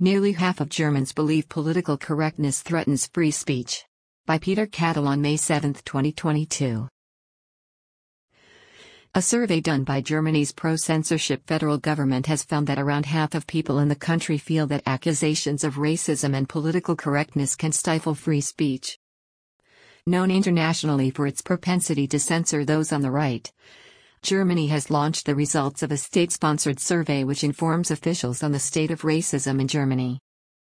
Nearly half of Germans believe political correctness threatens free speech. By Peter Cattle on May 7, 2022. A survey done by Germany's pro-censorship federal government has found that around half of people in the country feel that accusations of racism and political correctness can stifle free speech. Known internationally for its propensity to censor those on the right, Germany has launched the results of a state-sponsored survey which informs officials on the state of racism in Germany.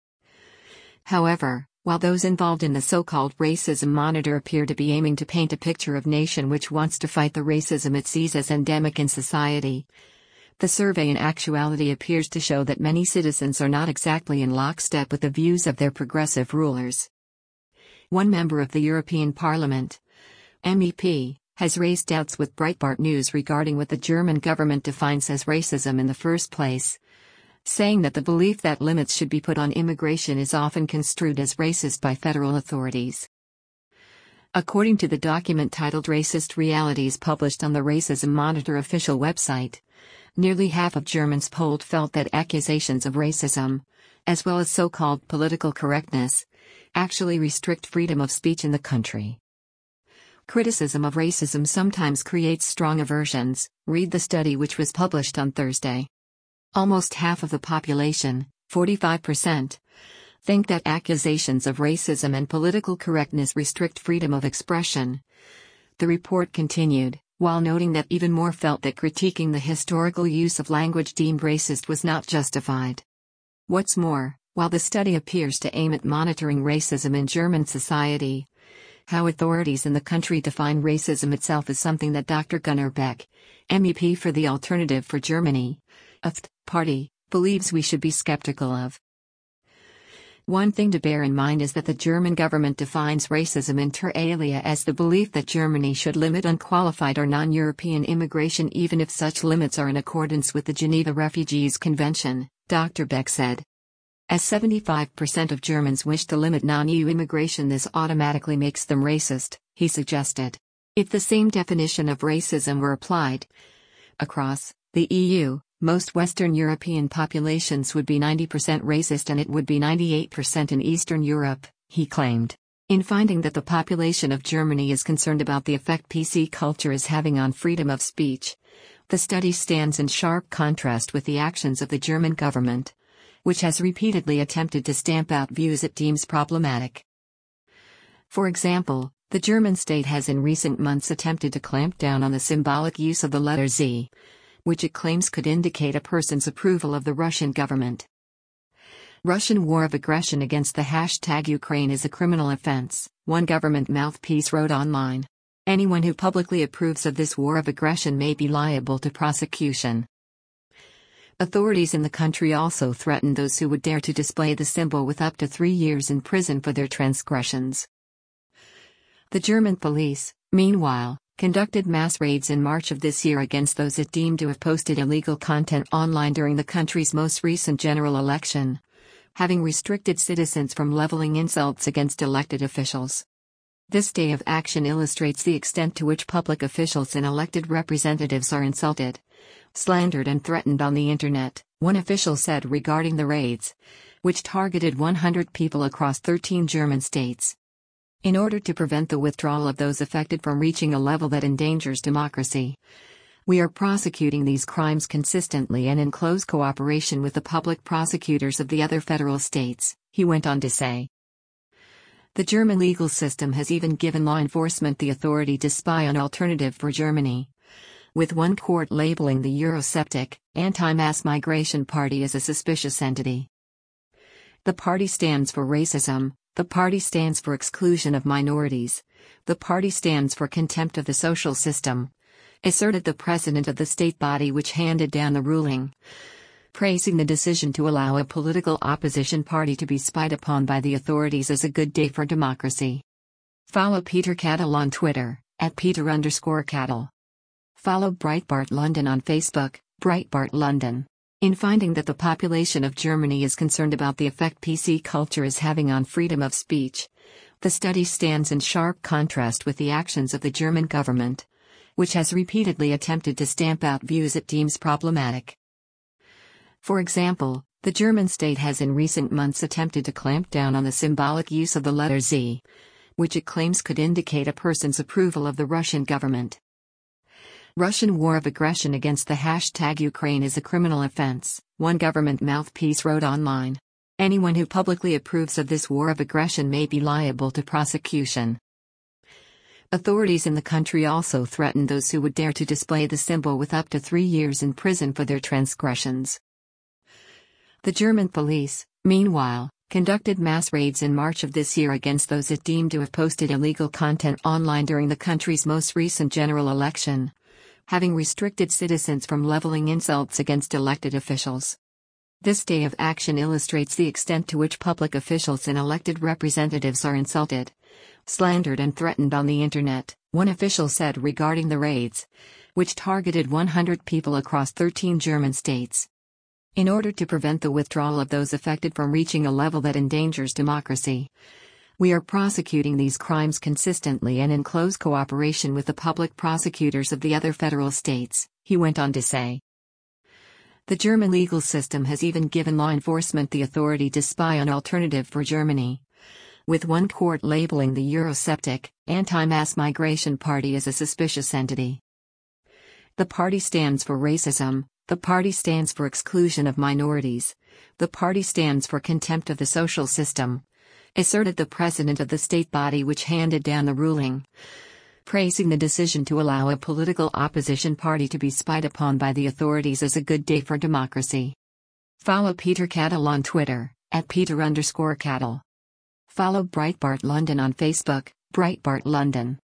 However, while those involved in the so-called Racism Monitor appear to be aiming to paint a picture of a nation which wants to fight the racism it sees as endemic in society, the survey in actuality appears to show that many citizens are not exactly in lockstep with the views of their progressive rulers. One member of the European Parliament, MEP, has raised doubts with Breitbart News regarding what the German government defines as racism in the first place, saying that the belief that limits should be put on immigration is often construed as racist by federal authorities. According to the document titled Racist Realities published on the Racism Monitor official website, nearly half of Germans polled felt that accusations of racism, as well as so-called political correctness, actually restrict freedom of speech in the country. Criticism of racism sometimes creates strong aversions, read the study which was published on Thursday. Almost half of the population, 45%, think that accusations of racism and political correctness restrict freedom of expression. The report continued, while noting that even more felt that critiquing the historical use of language deemed racist was not justified. What's more, while the study appears to aim at monitoring racism in German society, how authorities in the country define racism itself is something that Dr. Gunnar Beck, MEP for the Alternative for Germany, AfD party, believes we should be skeptical of. One thing to bear in mind is that the German government defines racism inter alia as the belief that Germany should limit unqualified or non-European immigration even if such limits are in accordance with the Geneva Refugees Convention, Dr. Beck said. As 75% of Germans wish to limit non-EU immigration, this automatically makes them racist, he suggested. If the same definition of racism were applied across the EU, most Western European populations would be 90% racist and it would be 98% in Eastern Europe, he claimed. In finding that the population of Germany is concerned about the effect PC culture is having on freedom of speech, the study stands in sharp contrast with the actions of the German government, which has repeatedly attempted to stamp out views it deems problematic. For example, the German state has in recent months attempted to clamp down on the symbolic use of the letter Z, which it claims could indicate a person's approval of the Russian government. Russian war of aggression against the hashtag Ukraine is a criminal offense, one government mouthpiece wrote online. Anyone who publicly approves of this war of aggression may be liable to prosecution. Authorities in the country also threaten those who would dare to display the symbol with up to 3 years in prison for their transgressions. The German police, meanwhile, conducted mass raids in March of this year against those it deemed to have posted illegal content online during the country's most recent general election, having restricted citizens from leveling insults against elected officials. This day of action illustrates the extent to which public officials and elected representatives are insulted, slandered and threatened on the internet, one official said regarding the raids, which targeted 100 people across 13 German states. In order to prevent the withdrawal of those affected from reaching a level that endangers democracy, we are prosecuting these crimes consistently and in close cooperation with the public prosecutors of the other federal states, he went on to say. The German legal system has even given law enforcement the authority to spy on Alternative for Germany, with one court labeling the Eurosceptic, anti-mass migration party as a suspicious entity. The party stands for racism, the party stands for exclusion of minorities, the party stands for contempt of the social system, asserted the president of the state body which handed down the ruling, praising the decision to allow a political opposition party to be spied upon by the authorities as a good day for democracy. Follow Peter Cattle on Twitter, @Peter_Cattle. Follow Breitbart London on Facebook, Breitbart London. In finding that the population of Germany is concerned about the effect PC culture is having on freedom of speech, the study stands in sharp contrast with the actions of the German government, which has repeatedly attempted to stamp out views it deems problematic. For example, The German state has in recent months attempted to clamp down on the symbolic use of the letter Z, which it claims could indicate a person's approval of the Russian government. Russian war of aggression against the hashtag Ukraine is a criminal offense, one government mouthpiece wrote online. Anyone who publicly approves of this war of aggression may be liable to prosecution. Authorities in the country also threatened those who would dare to display the symbol with up to 3 years in prison for their transgressions. The German police, meanwhile, conducted mass raids in March of this year against those it deemed to have posted illegal content online during the country's most recent general election, having restricted citizens from leveling insults against elected officials. This day of action illustrates the extent to which public officials and elected representatives are insulted, slandered and threatened on the internet, one official said regarding the raids, which targeted 100 people across 13 German states. In order to prevent the withdrawal of those affected from reaching a level that endangers democracy, we are prosecuting these crimes consistently and in close cooperation with the public prosecutors of the other federal states, he went on to say. The German legal system has even given law enforcement the authority to spy on Alternative for Germany, with one court labeling the Eurosceptic, anti-mass migration party as a suspicious entity. The party stands for racism, the party stands for exclusion of minorities, the party stands for contempt of the social system, asserted the president of the state body which handed down the ruling, praising the decision to allow a political opposition party to be spied upon by the authorities as a good day for democracy. Follow Peter Cattle on Twitter, @Peter_Cattle. Follow Breitbart London on Facebook, Breitbart London.